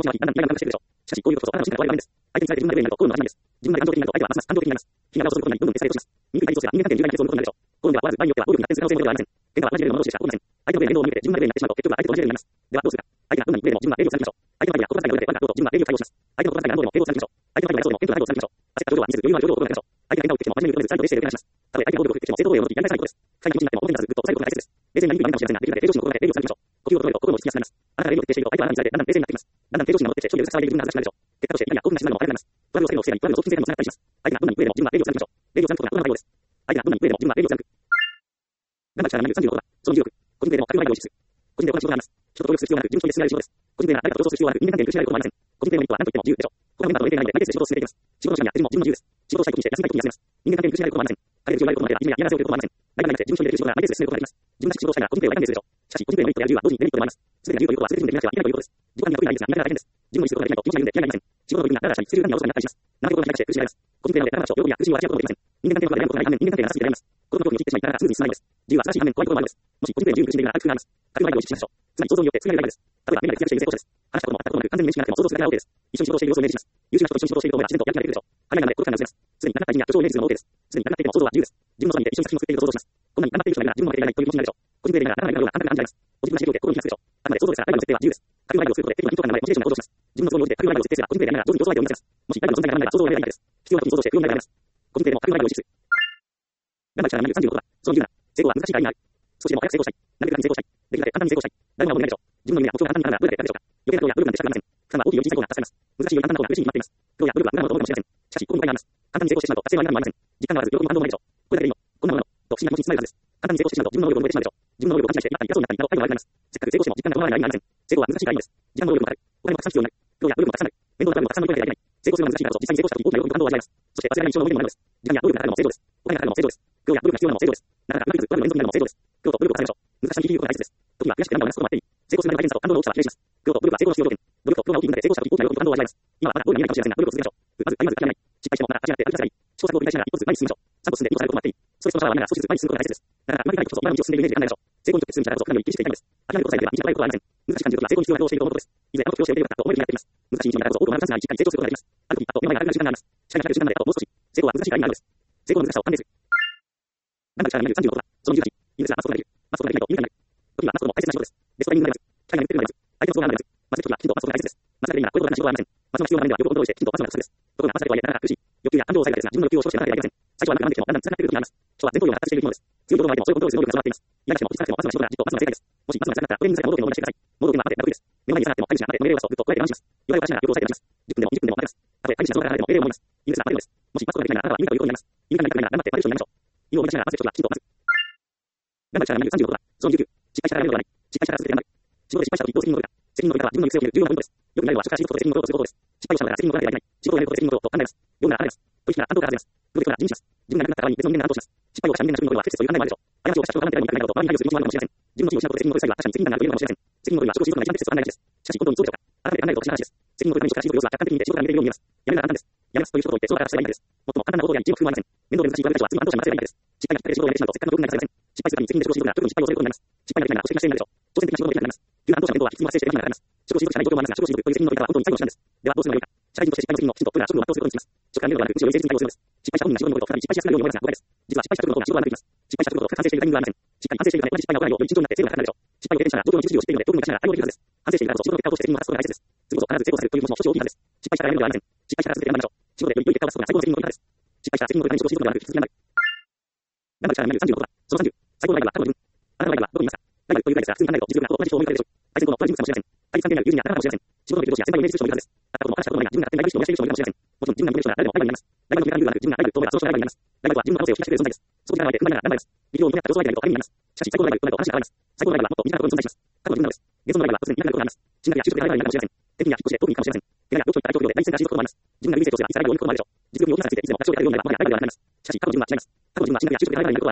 は非、だんだん未来が隠しているでしょう。しかし、こういうことこそ、あなたの信頼は我々です。相手に伝えて自分まで言うなど、こういうのはないんです。自分まで感情的になると、相手はますます感情的になります。非難をすることにどんどんエスカレートします。人間対人としては人間関係の重大な結論のことになるでしょう。こういうのでは、終わらず、場合によっては暴力に発展する可能性もありません。喧嘩は同じレベルのもの同士でしか起こりません。相手の上で面倒を見て自分までになってしまうと、結局は相手と同じレベルになります。では、どうするか。相手がどんなに上でも自分は礼儀を貫きましょう。相手の前には心遣いが及べて、我がどうぞ自分は礼儀を対応します。相手の心遣いが何度でも敬語を貫きましょう。相手の態度がそうでも謙虚な態度を貫きましょう。焦った表情は見せず、余裕のある表情を心がけましょう。相手が喧嘩を打ってきても真面目に受け止めず、再度冷静でお願いします。たとえ相手が暴力を振ってきても正当防衛を除きやり返さないことです。最近気持ちになっても表に出さず、ぐっと抑えることが大切です。冷静になりにくい何かもしれませんが、できるだけ平常心の心で礼儀を貫きましょう。呼吸を整えると心も落ち着きやすくなります。あなたが礼儀を徹底していると、相手はあなたにつられてだんだん冷静になってきます。だんだん平常心が戻ってきて、勝利を騒いでいる自分が恥ずかしくなるでしょう。結果として、意味や興奮が静まるのも早くなります。トラブルを避けるのを防いだり、トラブルを促進性のもつながったりします。相手がどんなに上でも自分は礼儀を貫きましょう。礼儀を貫くことが心の対応です。相手がどんなに上でも自分は礼儀を貫く。頑張る力の36は、その重力。個人でも格外を意識する。個人で行う仕事があります。人と協力する必要がなく、順調に進められる仕事です。個人では誰かと競争する必要はなく、人間関係に苦しめられることもありません。個人での一歩は何と言っても自由でしょう。他のメンバーと連携がないので、相手で仕事を進めていきます。仕事の時間や手順も自分の自由です。仕事をしたい時にして、休みたい時に休めます。人間関係に苦しめられることもありません。彼で自由をやることもあれば、いじめや嫌がらせを受けることもありません。誰がいなくて自分一人でできる仕事が相手で進めることができます。自分らしく仕事をしたいなら個人ではやりたいですでしょう。しかし、個人でのメリットや自由は同時にデメリットでもあります。すべてが自由ということはすべて自分でできなくてはいけないということです。自己管理が得意な相手ですが、見られが大変です。自分の意思することができないと気持ちが緩んで気がありません。仕事の部分がだらだらしたり、スリルが何が遅くなったりします。長いことが長くして苦しめられます。個人でなので、だらだらと喜びや苦しみを味わうことができません。人間関係のことが悩むことがない反面、人間関係がなさすぎて悩みます。子供の恐怖に陥ってしまい、なかなかスムーズに進まないのです。自由は素晴らしい反面、怖いこともあるのです。もし個人で十分苦しんでいるなら、回復があります。軽い相手を意識しましょう。つまり、想像によって作られるです。例えば、目がで突き上げている成功者です。話したことも全くことなく、完全に認識しなくても想像するだけなわけです。一緒に仕事をしている様子をイメージします。優秀な人と一緒に仕事をしていると思えば自然とやる気が出るでしょう。彼らが孤独感が薄れます。すでに亡くなった人や巨匠をイメージするのも OK です。すでに亡くなっていても想像は自由です。自分のそばにいて一緒に作品を作っていると想像します。こんなに頑張っている人がいるなら自分も負けていないという気持ちになるでしょう。個人でやりながらならないような簡単な感じがあります。ポジティブな指標で心に響くでしょう。あくまで想像ですから、ライバルの設定は自由です。架空のライバルをすることで適度な緊張感が生まれ、モチベーションが向上します。自分の都合に応じて架空のライバルを設定すれば、個人でやりながら上手に予想ライバルを生み出せます。もしライバルの存在がないなら想像をやめればいいです。必要な時に想像して不要になります。個人でも架空のライバルを意識する。頑張る力が36は、その理由なら、成功は難しいから意味がある。少しでも早く成功したい。なるべく楽に成功したい。できるだけ簡単に成功したい。誰もが望むでしょう。自分の夢や目標が簡単になるならどれだけ簡単でしょうか。余計な苦労や努力なんてしたくありません。負担は大きいより小さい方が助かります。難しいより簡単な方が嬉しいに決まっています。苦労や努力は無駄なものと思うかもしれません。しかし、ここにも意味があります。簡単に成功してしまうと達成のありなんもありません。実感があらず喜びも感動もないでしょう。これだけでいいの。こんなものと不思議な気持ちにつながるはずです。簡単に成功してしまうと自分の能力を超えてしまうでしょう。自分の能力を勘違いして今から痛そうになったり、など態度が悪くなります。せっかく成功しても実感が伴わないなりません。成功は難しいからいいんです。時間の能力もかかる。お金もたくさん必要になる。苦労や努力もたくさんある。面倒な部分もたくさん乗り越えなきゃいけない。成功するのは難しいからこそ実際に成功した時に大きな喜びと感動を味わいます。そして忘れられない一生の思い出にもなるのです。時間や努力がかかるのも成功です。お金がかかるのも成功です。苦労や努力が必要なのも成功です。なかなかうまくいかず、悪の連続になるのも成功です。苦労と努力を重ねましょう。難しさに気づくことが大切です。時には悔しくて涙を流すこともあっていい。成功するまでの大変さと感動の大きさは比例します。苦労と努力は成功の必要条件。努力と苦労が大きい分だけ成功した時大きな喜びと感動を味わいます。今はまだゴールが見えないかもしれませんが、努力を続けましょう。まず諦めない。失敗してもまだ諦めて歩き出せばいい。試行錯誤を繰り返しながら一歩ずつ前に進みましょう。3歩進んで一歩下がることもあっていい。ストレスのシャワーを浴びながら少しずつ前に進むことが大切です。なかなかうまくいかない時こそまだ道を進んでいるイメージが簡単でしょう。成功にとって進む力こそかなり意識していたのです。諦めることさえでは道が変わることはありません。難しい感じることは成功に必要なことをしていると思うことです。以前あの時をしておけばよかったと思えるようになっています。難しい道の中こそ多くのあるチャンスがあり、しっかり成長することができます。ある時、あと目の前が明るくなる時間があります。視界が光る時間まであともう少し。成功は難しいから意味があるのです。成功の難しさを判定する。頑張る力が見える36は、その18。いいですが、待つことができる。待つことができないと意味がない。時は待つことも大切な仕事です。ベストタイミングになります。機会が言ってくるのであります。相手の都合があるのであります。待つ時はきちんと待つことが大切です。待つだけでいいなら、こういうことが仕事はありません。待つの必要な場面では両方コントロールしてきちんと待つのがコツです。ところが待つだけとはいえなかなか苦しい。欲求や感情を抑えるですが、自分の欲求を少しでも抑えてはいけません。最初はうまくいかなくてもだんだん辛くなってくる時があります。人は前頭葉が発達しているものです。強いことが相手もそういうコントロールする能力が備わっています。嫌がしても落ち着かなくても待つのが仕事がじっと待つのが仕事なら、じっと待つのが辛いです。もし待つのが辛くなったら、俺に自らモードに戻してください。モードを今待ってモードにしてください。弱いおかしなら両方抑えて安心します。弱いおかしなら両方抑えて安心します。10分でも20分でも待てます。たとえ大事な仕事が離れても命令を守ります。いいですが、待てるのです。もし待つことができないなら、あなたは意味が言うことになります。意味がないなら頑張って待てる人になりましょう。意を思い出しながら待つ人がきちんと待つ。頑張る力が36は、その19。失敗したらやめることはない。失敗したら続けて頑張る。仕事で失敗した時どう責任を取るか。責任の取り方は自分の行く末を見る重要なポイントです。よく言われるのは社会仕事で責任を取ることをすることです。失敗をしたのなら責任を取らなければいけない。仕事をやめることで責任を取ると考えます。読むなら離れます。取引なら反動から外れます。プロジェクトなら辞任します。自分が亡くなった場合に別の人間が担当します。失敗をした人間が職員の取るのは不適切という考えもあるでしょう。過ちをした人が我慢できないなどと周りに配慮する気持ちもあるかもしれません。自分の事業を失うことで責任を取る際は確かに責任感があると言えるかもしれません。責任を取るには職を退くのが一番適切と考えがちです。しかし本当にそうでしょうか。改めて考えるとおかしな話です。責任を取るために職から退く要素は客観的に見て仕事が見えているように見えます。やめるなら簡単です。やめますという一言を言ってその場から出せばいいだけです。もっとも簡単なことや一目不満です。面倒で難しい悪口はすぐに後者に任せればいいだけです。失敗がきっかけで仕事をやめてしまうとせっかくの労力が流れません。失敗するために責任で職を退くなら特に失敗をすることになります。失敗ができないなら組織がしていないでしょう。挑戦的な仕事をできなくなります。急な後者の面倒は必須に発生してできなくなります。職を退くしかない状況もありますが、職を退くという責任の取り方は本当に最後の手段です。ではどうすればよいか。社会人として失敗の責任をきちんと取るなら職務を全うすることにします。職から見るのではなく、むしろ冷静に対応するのです。失敗した本人が仕事のことを再び失敗しやすくなるように思いますが誤解です。実は失敗した時の方が仕事がうまくいきます。失敗したことを反省しているタイミングがありません。しっかり反省しているので同じ失敗が起こらないようより慎重になって精度が高くなるでしょう。失敗を経験したら状況の実需を知っているので特に昔ながら対応できるはずです。反省しているからこそ仕事の結果を通して責任を果たすことが大切です。することを必ず成功させるという気持ちも少し大きいはずです。失敗したらやめるのではありません。失敗したら続けて頑張りましょう。仕事でより良い結果を出すことが最高の責任の取り方です。失敗したら責任の取り方に職を退くのではなく引き続き頑張る。頑張る力が見える36は、その30。最高のライバルは過去の自分。あなたのライバルはどこにいますか。ライバルというライバルですが、普通に考えると実力がほぼ同じ人を思い浮かべるでしょう。対戦との同じ人物かもしれません。対立関係にある友人や仲間かもしれません。仕事の上司や先輩をイメージする人もいるはずです。だからこの話したことのないが自分が勝手にライバル意識を燃やしている人もいるかもしれません。もちろん自分が認める人なら誰でもライバルになります。ライバルの決めた理由がなく自分がライバルと思えばその人がライバルになります。ライバルは自分の可能性を引き出してくれる存在です。そこに現れて不満ながら頑張ります。理由を見なくて予想外だと励みになります。しかし最高のライバルとなると話が変わります。最高のライバルはもっと身近なことに存在します。過去の自分なのです。現存のライバルは突然見なくなることがあります。進学や就職でライバルになるかもしれません。転勤や引っ越しで特にいいかもしれません。怪我や病気といった大状況で第一線から退くこともあります。自分が優位成長すればいつライバルを見ることもあるでしょう。実力に大きさがついていつでも勝ちを得られるようになればまだライバルではなくなります。しかし過去の自分は違います。過去の自分は違います。過去の自分は進学や就職でライバルになることはありません。転勤や引っ越しで特に行くこともありません。急な大状況で第一線から退くこともありません。もちろん見たり見たりすることもありません。比較的近い過去の自分が実力を放っていて印象になるかもしれません。しかし過去の自分は違います。過去の自分は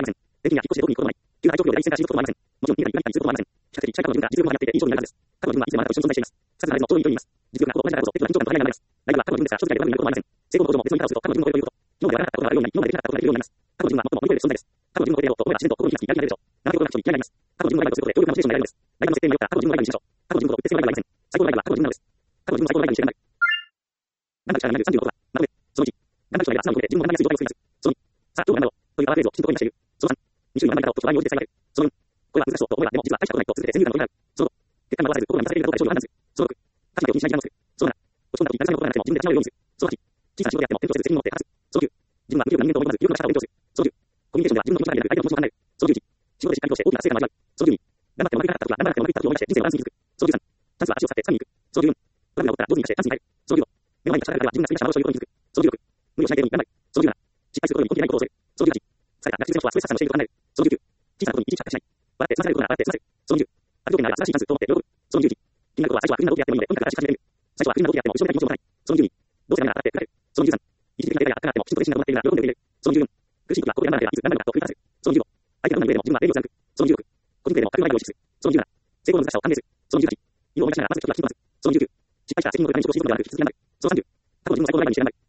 いつでもあなたと一緒に存在しています。さすがなれのちょうどいいと言います。実力がほぼ同じだからこそ、適度な緊張感と離れがあります。ライバルは過去の自分ですが、正直ライバルになることもありません。成功のことも別の言い方をすると過去の自分を超えるということ。今までやらなかったことがあるようになり、今までできなかったことができるようになります。過去の自分は最も乗り越える存在です。過去の自分の超えようと思えば自然と心に響きやりが出るでしょう。長いことが人に嫌いになります。過去の自分のライバルをすることで強力なモチベーションが得られるのです。ライバルの設定によっては過去の自分のライバルにしましょう。過去の自分のことを別にライバルにせん。最高のライバルは過去の自分なのです。 過去の自分の最高のライバルにして頑張る。頑張る力が70、30のことだ。まとめ。その1。頑張る将来は素直なことで自分の頑張りやすい状態を作ります。その2。さあ、今日も頑張ろう。というパワーフレーズをきちんと声に出している。その3。2種類の頑張り方を将来に応じて伝えられる。その4。これは難しそうと思えば、でも実は大したことないと続けて先入観の問題になる。その5。結果が残されず、心が満たされるかどうかで勝利を判断する。その6。価値だけを気にしない時間を作る。その7。落ち込んだ時、なかなかのことがなくても自分で立ち直るようにする。その8。小さな仕事であっても転倒せず責任を持って果たす。その9。自分は無力な人間と思い込まず、有力な力を勉強する。その10。コミュニケーションでは自分の気持ちだけでなく相手の気持ちも考える。その11。仕事でしっかりとして大きな成果を味わう。その12。頑張ってもうまくいかなかった時は頑張らなくてもうまくいった時を思い出して人生のバランスに気づく。その13。チャンスは足を使って掴みに行く。その14。トラブルが起こったらどうにかしてチャンスに変える。その15。目の前に立ちはだかれば自分が作り出した幻ということに気づく。その16。無理をしない程度に頑張る。その17。失敗することに根気ないことを恐れる。その18。疲れたが必要な人はストレス発散をしていると考える。その19。小さなことにいちいち発展しない。笑って済まされることなら笑って済ませる。その20。ある条件があれば新しいチャンスと思って喜ぶ。その21。気になることは最初は不利な動きであってもいいので、とにかく新しく始めてみる。最初は不利な動きであっても後ろめたい気持ちを持たない。その22。どうせダメなら笑って振られる。その23。一時的な手が高くなってもきちんと練習が行っているなら喜んで受け入れる。その24。苦しい時はここで頑張らなければいつ頑張るかと繰り返す。その25。相手がどんなに上でも自分は礼儀を貫く。その26。個人でも軽い前を意識する。その27。成功の難しさを歓迎する。その28。夢を思い出しながらまず一つは気にこなす。その29。失敗したら責任を取るために仕事をしていくのではなく引き続き頑張る。その30。過去の自分の最高のライバルにして頑張る。